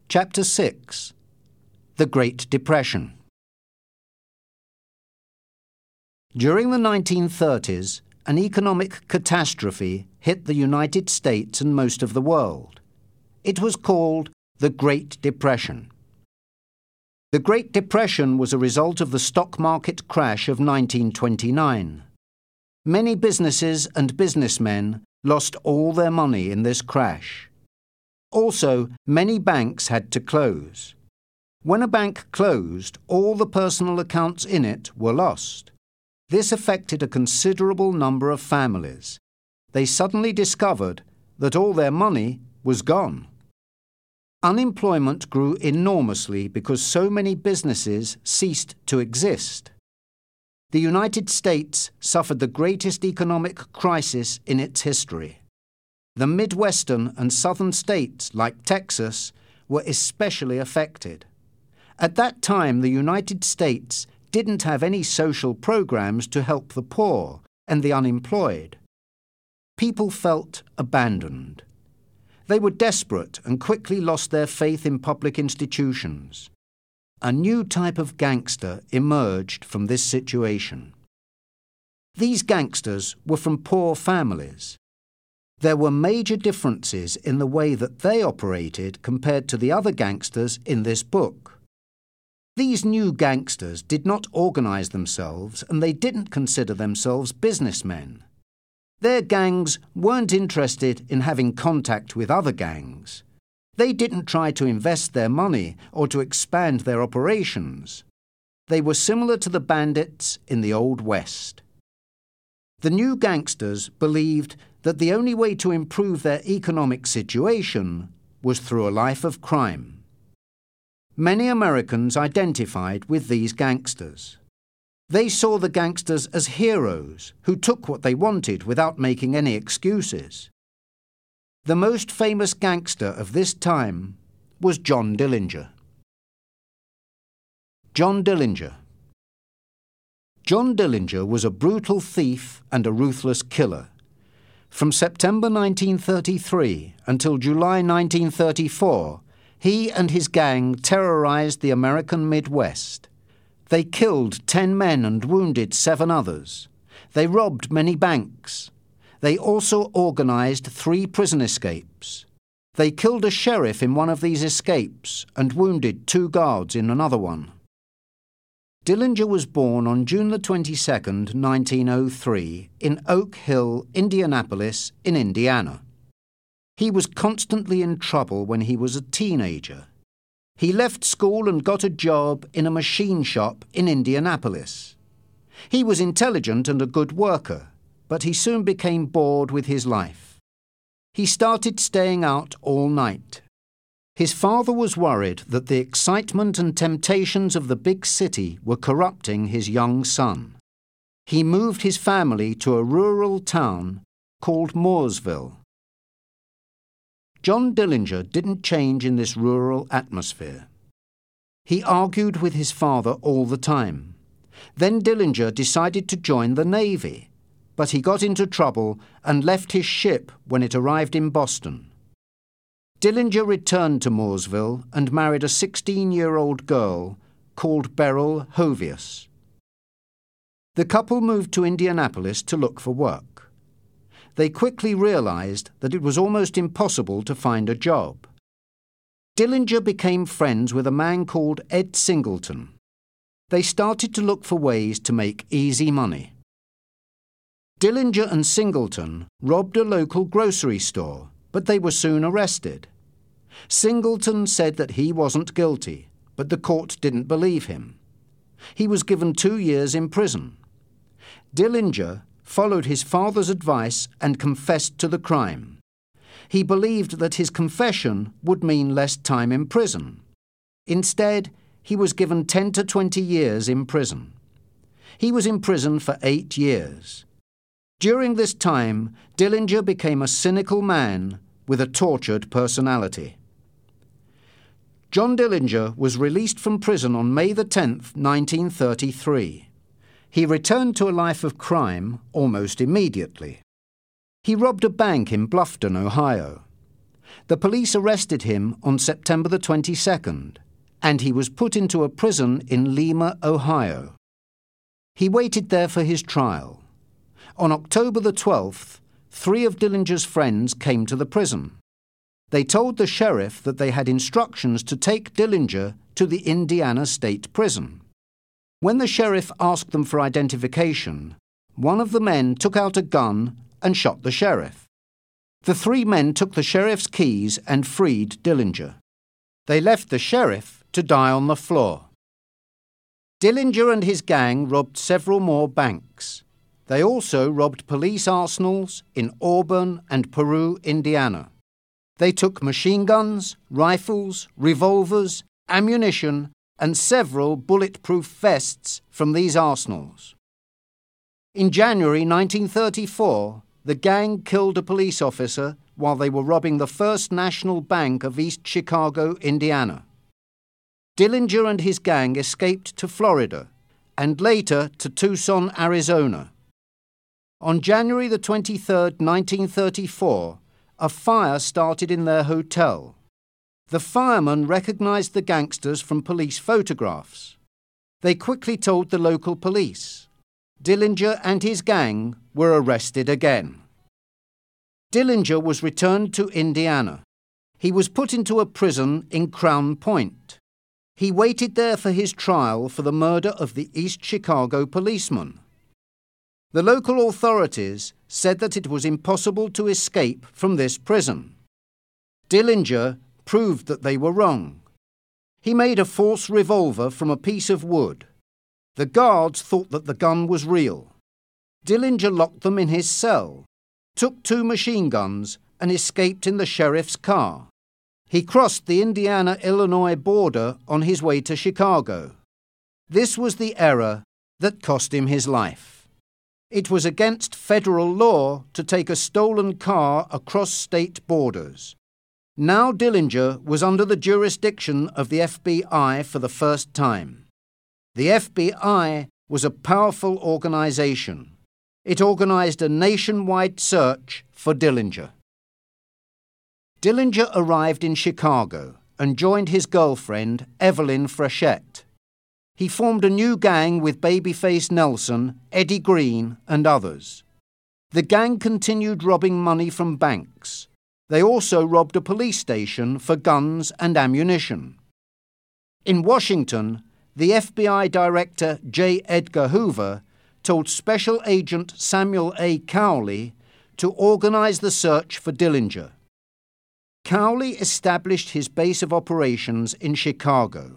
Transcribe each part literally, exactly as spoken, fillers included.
Chapter six. The Great Depression. During the nineteen thirties, an economic catastrophe hit the United States and most of the world. It was called the Great Depression. The Great Depression was a result of the stock market crash of nineteen twenty-nine. Many businesses and businessmen lost all their money in this crash. Also, many banks had to close. When a bank closed, all the personal accounts in it were lost. This affected a considerable number of families. They suddenly discovered that all their money was gone. Unemployment grew enormously because so many businesses ceased to exist. The United States suffered the greatest economic crisis in its history. The Midwestern and Southern states, like Texas, were especially affected. At that time, the United States didn't have any social programs to help the poor and the unemployed. People felt abandoned. They were desperate and quickly lost their faith in public institutions. A new type of gangster emerged from this situation. These gangsters were from poor families. There were major differences in the way that they operated compared to the other gangsters in this book. These new gangsters did not organize themselves, and they didn't consider themselves businessmen. Their gangs weren't interested in having contact with other gangs. They didn't try to invest their money or to expand their operations. They were similar to the bandits in the Old West. The new gangsters believed that the only way to improve their economic situation was through a life of crime. Many Americans identified with these gangsters. They saw the gangsters as heroes who took what they wanted without making any excuses. The most famous gangster of this time was John Dillinger. John Dillinger. John Dillinger was a brutal thief and a ruthless killer. From September nineteen thirty-three until July nineteen thirty-four, he and his gang terrorized the American Midwest. They killed ten men and wounded seven others. They robbed many banks. They also organized three prison escapes. They killed a sheriff in one of these escapes and wounded two guards in another one. Dillinger was born on June the twenty-second, nineteen oh three, in Oak Hill, Indianapolis, in Indiana. He was constantly in trouble when he was a teenager. He left school and got a job in a machine shop in Indianapolis. He was intelligent and a good worker, but he soon became bored with his life. He started staying out all night. His father was worried that the excitement and temptations of the big city were corrupting his young son. He moved his family to a rural town called Mooresville. John Dillinger didn't change in this rural atmosphere. He argued with his father all the time. Then Dillinger decided to join the Navy, but he got into trouble and left his ship when it arrived in Boston. Dillinger returned to Mooresville and married a sixteen-year-old girl called Beryl Hovius. The couple moved to Indianapolis to look for work. They quickly realized that it was almost impossible to find a job. Dillinger became friends with a man called Ed Singleton. They started to look for ways to make easy money. Dillinger and Singleton robbed a local grocery store, but they were soon arrested. Singleton said that he wasn't guilty, but the court didn't believe him. He was given two years in prison. Dillinger followed his father's advice and confessed to the crime. He believed that his confession would mean less time in prison. Instead, he was given ten to twenty years in prison. He was in prison for eight years. During this time, Dillinger became a cynical man with a tortured personality. John Dillinger was released from prison on May the tenth, nineteen thirty-three. He returned to a life of crime almost immediately. He robbed a bank in Bluffton, Ohio. The police arrested him on September the twenty-second, and he was put into a prison in Lima, Ohio. He waited there for his trial. On October the twelfth, three of Dillinger's friends came to the prison. They told the sheriff that they had instructions to take Dillinger to the Indiana State Prison. When the sheriff asked them for identification, one of the men took out a gun and shot the sheriff. The three men took the sheriff's keys and freed Dillinger. They left the sheriff to die on the floor. Dillinger and his gang robbed several more banks. They also robbed police arsenals in Auburn and Peru, Indiana. They took machine guns, rifles, revolvers, ammunition, and several bulletproof vests from these arsenals. In January nineteen thirty-four, the gang killed a police officer while they were robbing the First National Bank of East Chicago, Indiana. Dillinger and his gang escaped to Florida and later to Tucson, Arizona. On January the twenty-third, nineteen thirty-four, a fire started in their hotel. The firemen recognized the gangsters from police photographs. They quickly told the local police. Dillinger and his gang were arrested again. Dillinger was returned to Indiana. He was put into a prison in Crown Point. He waited there for his trial for the murder of the East Chicago policeman. The local authorities said that it was impossible to escape from this prison. Dillinger proved that they were wrong. He made a false revolver from a piece of wood. The guards thought that the gun was real. Dillinger locked them in his cell, took two machine guns, and escaped in the sheriff's car. He crossed the Indiana-Illinois border on his way to Chicago. This was the error that cost him his life. It was against federal law to take a stolen car across state borders. Now Dillinger was under the jurisdiction of the F B I for the first time. The F B I was a powerful organization. It organized a nationwide search for Dillinger. Dillinger arrived in Chicago and joined his girlfriend, Evelyn Frechette. He formed a new gang with Babyface Nelson, Eddie Green, and others. The gang continued robbing money from banks. They also robbed a police station for guns and ammunition. In Washington, the F B I director J. Edgar Hoover told Special Agent Samuel A. Cowley to organize the search for Dillinger. Cowley established his base of operations in Chicago.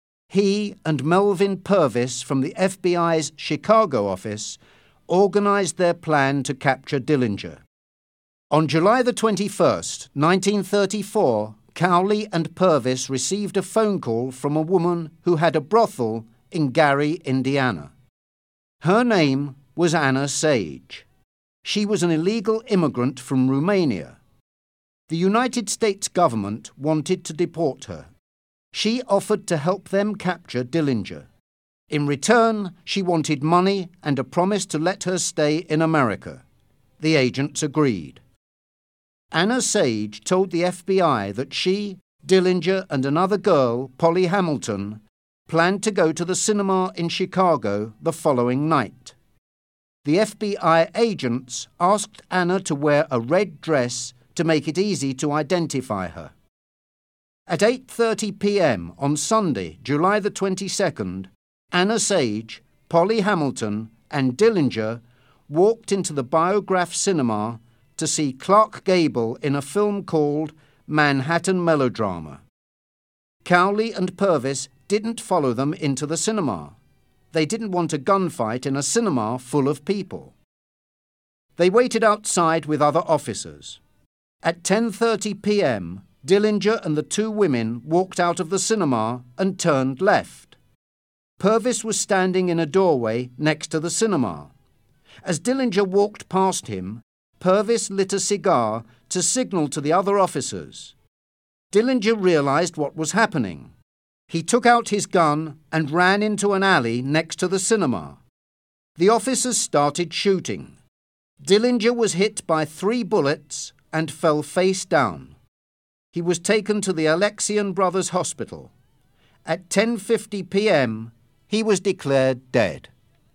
He and Melvin Purvis from the F B I's Chicago office organized their plan to capture Dillinger. On July the twenty-first, nineteen thirty-four, Cowley and Purvis received a phone call from a woman who had a brothel in Gary, Indiana. Her name was Anna Sage. She was an illegal immigrant from Romania. The United States government wanted to deport her. She offered to help them capture Dillinger. In return, she wanted money and a promise to let her stay in America. The agents agreed. Anna Sage told the F B I that she, Dillinger, and another girl, Polly Hamilton, planned to go to the cinema in Chicago the following night. The F B I agents asked Anna to wear a red dress to make it easy to identify her. At eight thirty p.m. on Sunday, July the twenty-second, Anna Sage, Polly Hamilton, and Dillinger walked into the Biograph Cinema to see Clark Gable in a film called Manhattan Melodrama. Cowley and Purvis didn't follow them into the cinema. They didn't want a gunfight in a cinema full of people. They waited outside with other officers. At ten thirty p.m., Dillinger and the two women walked out of the cinema and turned left. Purvis was standing in a doorway next to the cinema. As Dillinger walked past him, Purvis lit a cigar to signal to the other officers. Dillinger realized what was happening. He took out his gun and ran into an alley next to the cinema. The officers started shooting. Dillinger was hit by three bullets and fell face down. He was taken to the Alexian Brothers Hospital. At ten fifty p m, he was declared dead.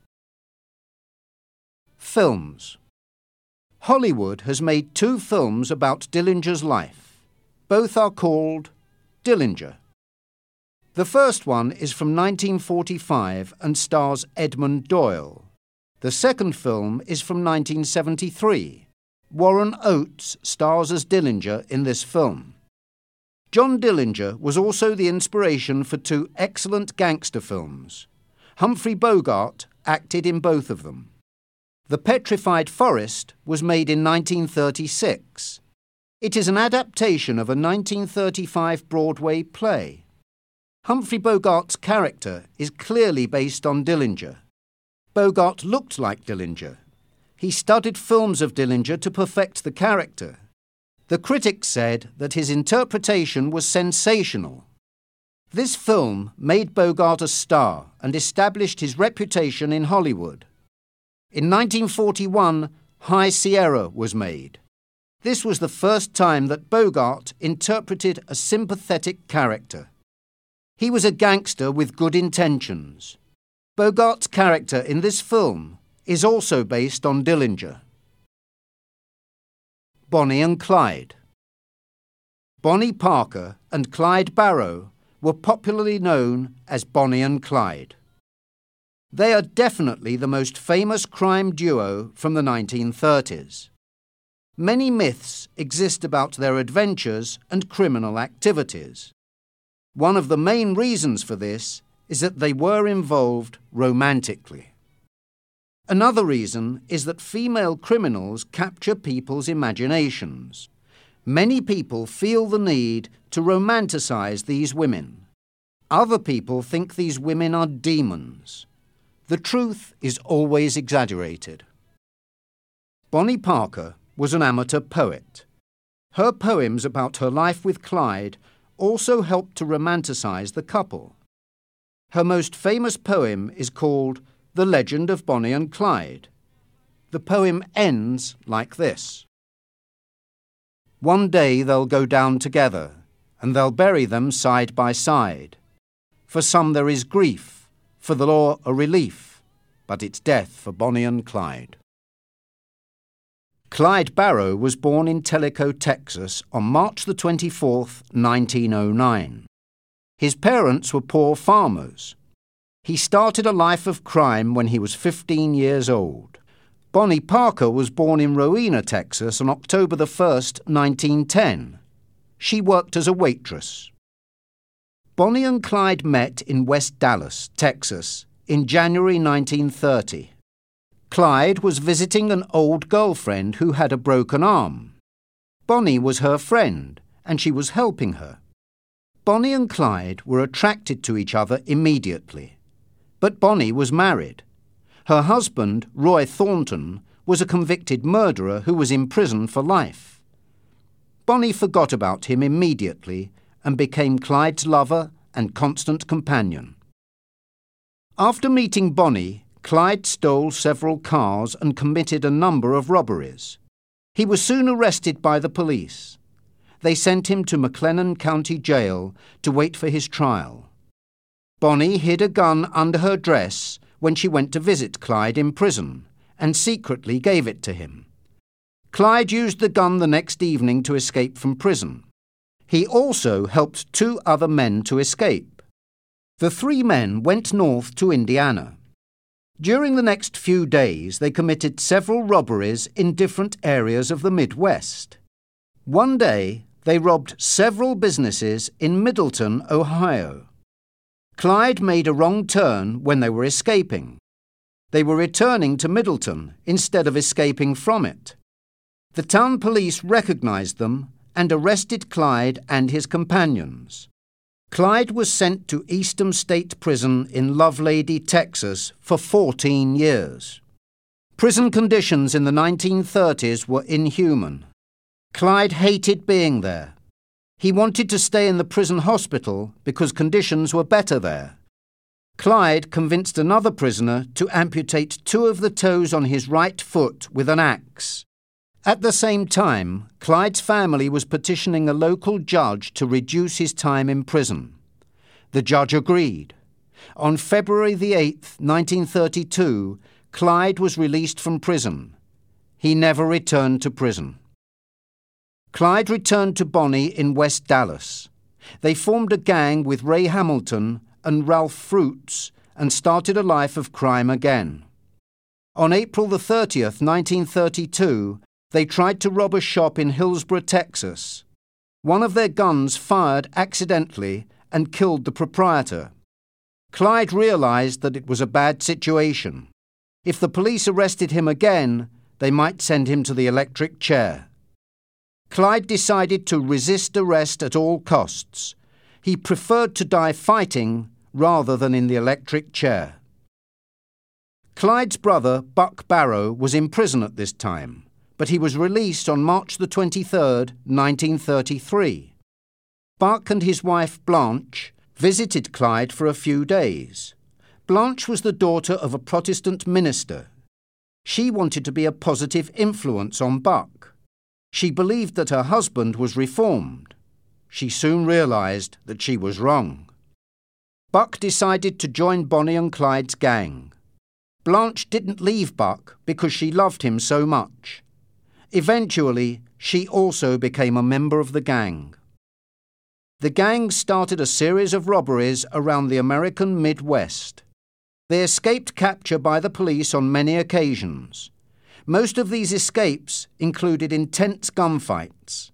Films. Hollywood has made two films about Dillinger's life. Both are called Dillinger. The first one is from nineteen forty-five and stars Edmund Doyle. The second film is from nineteen seventy-three. Warren Oates stars as Dillinger in this film. John Dillinger was also the inspiration for two excellent gangster films. Humphrey Bogart acted in both of them. The Petrified Forest was made in nineteen thirty-six. It is an adaptation of a nineteen thirty-five Broadway play. Humphrey Bogart's character is clearly based on Dillinger. Bogart looked like Dillinger. He studied films of Dillinger to perfect the character. The critics said that his interpretation was sensational. This film made Bogart a star and established his reputation in Hollywood. In nineteen forty-one, High Sierra was made. This was the first time that Bogart interpreted a sympathetic character. He was a gangster with good intentions. Bogart's character in this film is also based on Dillinger. Bonnie and Clyde. Bonnie Parker and Clyde Barrow were popularly known as Bonnie and Clyde. They are definitely the most famous crime duo from the nineteen thirties. Many myths exist about their adventures and criminal activities. One of the main reasons for this is that they were involved romantically. Another reason is that female criminals capture people's imaginations. Many people feel the need to romanticize these women. Other people think these women are demons. The truth is always exaggerated. Bonnie Parker was an amateur poet. Her poems about her life with Clyde also helped to romanticize the couple. Her most famous poem is called The Legend of Bonnie and Clyde. The poem ends like this. One day they'll go down together, and they'll bury them side by side. For some there is grief, for the law a relief, but it's death for Bonnie and Clyde. Clyde Barrow was born in Tellico, Texas on March the twenty-fourth, nineteen oh nine. His parents were poor farmers. He started a life of crime when he was fifteen years old. Bonnie Parker was born in Rowena, Texas on October the first, nineteen ten. She worked as a waitress. Bonnie and Clyde met in West Dallas, Texas, in January nineteen thirty. Clyde was visiting an old girlfriend who had a broken arm. Bonnie was her friend, and she was helping her. Bonnie and Clyde were attracted to each other immediately. But Bonnie was married. Her husband, Roy Thornton, was a convicted murderer who was in prison for life. Bonnie forgot about him immediately and became Clyde's lover and constant companion. After meeting Bonnie, Clyde stole several cars and committed a number of robberies. He was soon arrested by the police. They sent him to McLennan County Jail to wait for his trial. Bonnie hid a gun under her dress when she went to visit Clyde in prison and secretly gave it to him. Clyde used the gun the next evening to escape from prison. He also helped two other men to escape. The three men went north to Indiana. During the next few days, they committed several robberies in different areas of the Midwest. One day, they robbed several businesses in Middleton, Ohio. Clyde made a wrong turn when they were escaping. They were returning to Middleton instead of escaping from it. The town police recognized them and arrested Clyde and his companions. Clyde was sent to Eastham State Prison in Lovelady, Texas, for fourteen years. Prison conditions in the nineteen thirties were inhuman. Clyde hated being there. He wanted to stay in the prison hospital because conditions were better there. Clyde convinced another prisoner to amputate two of the toes on his right foot with an axe. At the same time, Clyde's family was petitioning a local judge to reduce his time in prison. The judge agreed. On February the eighth, nineteen thirty-two, Clyde was released from prison. He never returned to prison. Clyde returned to Bonnie in West Dallas. They formed a gang with Ray Hamilton and Ralph Fruits and started a life of crime again. On April the thirtieth, nineteen thirty-two, they tried to rob a shop in Hillsborough, Texas. One of their guns fired accidentally and killed the proprietor. Clyde realized that it was a bad situation. If the police arrested him again, they might send him to the electric chair. Clyde decided to resist arrest at all costs. He preferred to die fighting rather than in the electric chair. Clyde's brother, Buck Barrow, was in prison at this time, but he was released on March the twenty-third, nineteen thirty-three. Buck and his wife Blanche visited Clyde for a few days. Blanche was the daughter of a Protestant minister. She wanted to be a positive influence on Buck. She believed that her husband was reformed. She soon realized that she was wrong. Buck decided to join Bonnie and Clyde's gang. Blanche didn't leave Buck because she loved him so much. Eventually, she also became a member of the gang. The gang started a series of robberies around the American Midwest. They escaped capture by the police on many occasions. Most of these escapes included intense gunfights.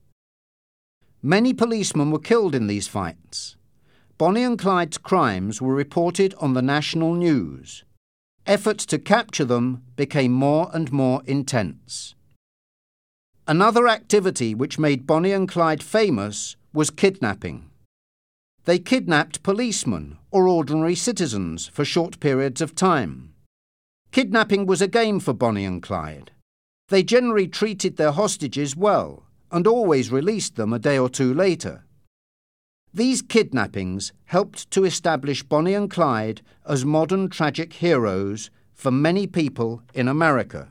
Many policemen were killed in these fights. Bonnie and Clyde's crimes were reported on the national news. Efforts to capture them became more and more intense. Another activity which made Bonnie and Clyde famous was kidnapping. They kidnapped policemen or ordinary citizens for short periods of time. Kidnapping was a game for Bonnie and Clyde. They generally treated their hostages well and always released them a day or two later. These kidnappings helped to establish Bonnie and Clyde as modern tragic heroes for many people in America.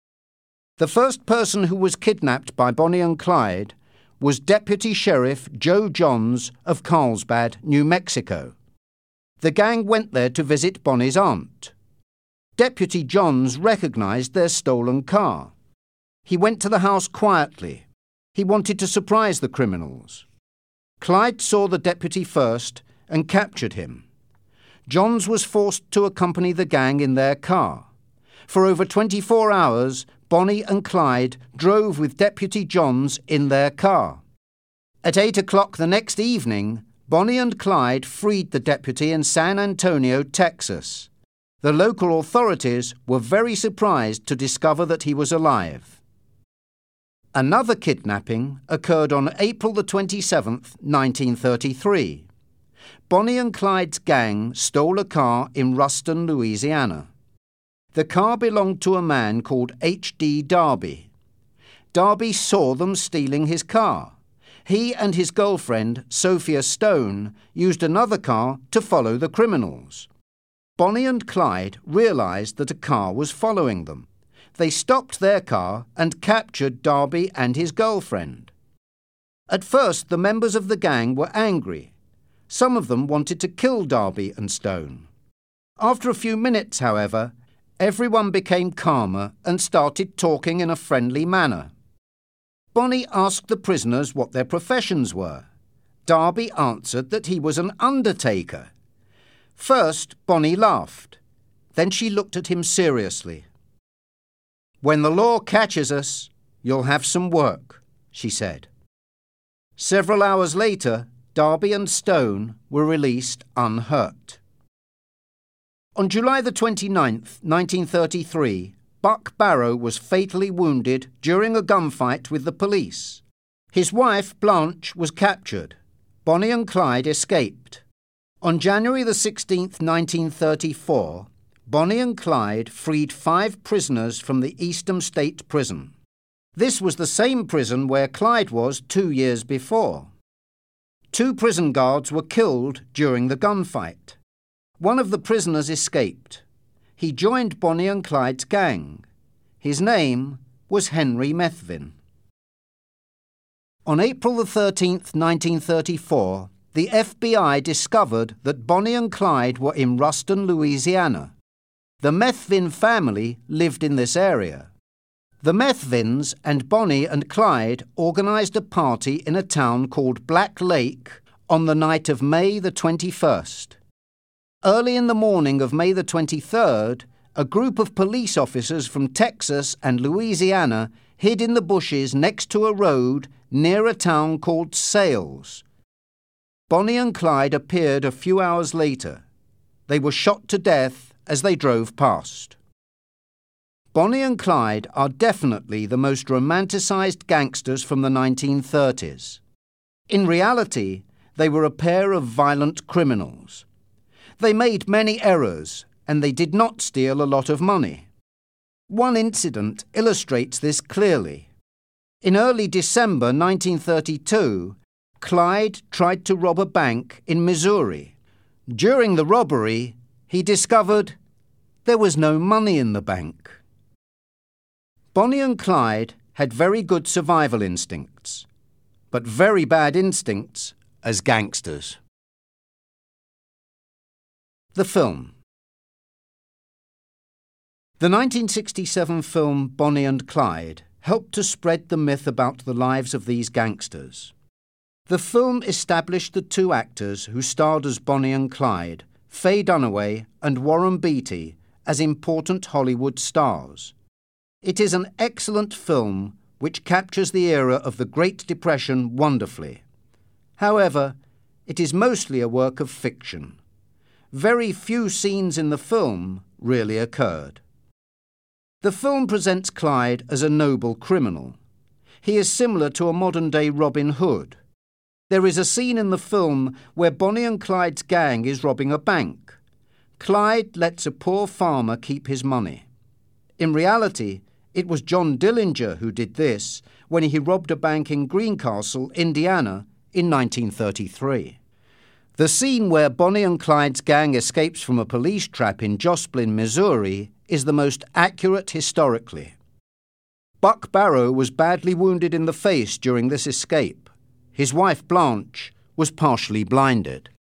The first person who was kidnapped by Bonnie and Clyde was Deputy Sheriff Joe Johns of Carlsbad, New Mexico. The gang went there to visit Bonnie's aunt. Deputy Johns recognized their stolen car. He went to the house quietly. He wanted to surprise the criminals. Clyde saw the deputy first and captured him. Johns was forced to accompany the gang in their car. For over twenty-four hours, Bonnie and Clyde drove with Deputy Johns in their car. At eight o'clock the next evening, Bonnie and Clyde freed the deputy in San Antonio, Texas. The local authorities were very surprised to discover that he was alive. Another kidnapping occurred on April the twenty-seventh, nineteen thirty-three. Bonnie and Clyde's gang stole a car in Ruston, Louisiana. The car belonged to a man called H D Darby. Darby saw them stealing his car. He and his girlfriend, Sophia Stone, used another car to follow the criminals. Bonnie and Clyde realized that a car was following them. They stopped their car and captured Darby and his girlfriend. At first, the members of the gang were angry. Some of them wanted to kill Darby and Stone. After a few minutes, however, everyone became calmer and started talking in a friendly manner. Bonnie asked the prisoners what their professions were. Darby answered that he was an undertaker. First, Bonnie laughed. Then she looked at him seriously. "When the law catches us, you'll have some work," she said. Several hours later, Darby and Stone were released unhurt. On July the twenty-ninth, nineteen thirty-three, Buck Barrow was fatally wounded during a gunfight with the police. His wife, Blanche, was captured. Bonnie and Clyde escaped. On January the sixteenth, nineteen thirty-four, Bonnie and Clyde freed five prisoners from the Eastham State Prison. This was the same prison where Clyde was two years before. Two prison guards were killed during the gunfight. One of the prisoners escaped. He joined Bonnie and Clyde's gang. His name was Henry Methvin. On April the thirteenth, nineteen thirty-four, the F B I discovered that Bonnie and Clyde were in Ruston, Louisiana. The Methvin family lived in this area. The Methvins and Bonnie and Clyde organised a party in a town called Black Lake on the night of May the twenty-first. Early in the morning of May the twenty-third, a group of police officers from Texas and Louisiana hid in the bushes next to a road near a town called Sales. Bonnie and Clyde appeared a few hours later. They were shot to death as they drove past. Bonnie and Clyde are definitely the most romanticised gangsters from the nineteen thirties. In reality, they were a pair of violent criminals. They made many errors, and they did not steal a lot of money. One incident illustrates this clearly. In early December nineteen thirty-two, Clyde tried to rob a bank in Missouri. During the robbery, he discovered there was no money in the bank. Bonnie and Clyde had very good survival instincts, but very bad instincts as gangsters. The film. The nineteen sixty-seven film Bonnie and Clyde helped to spread the myth about the lives of these gangsters. The film established the two actors who starred as Bonnie and Clyde, Faye Dunaway and Warren Beatty, as important Hollywood stars. It is an excellent film which captures the era of the Great Depression wonderfully. However, it is mostly a work of fiction. Very few scenes in the film really occurred. The film presents Clyde as a noble criminal. He is similar to a modern-day Robin Hood. There is a scene in the film where Bonnie and Clyde's gang is robbing a bank. Clyde lets a poor farmer keep his money. In reality, it was John Dillinger who did this when he robbed a bank in Greencastle, Indiana, in nineteen thirty-three. The scene where Bonnie and Clyde's gang escapes from a police trap in Joplin, Missouri, is the most accurate historically. Buck Barrow was badly wounded in the face during this escape. His wife, Blanche, was partially blinded.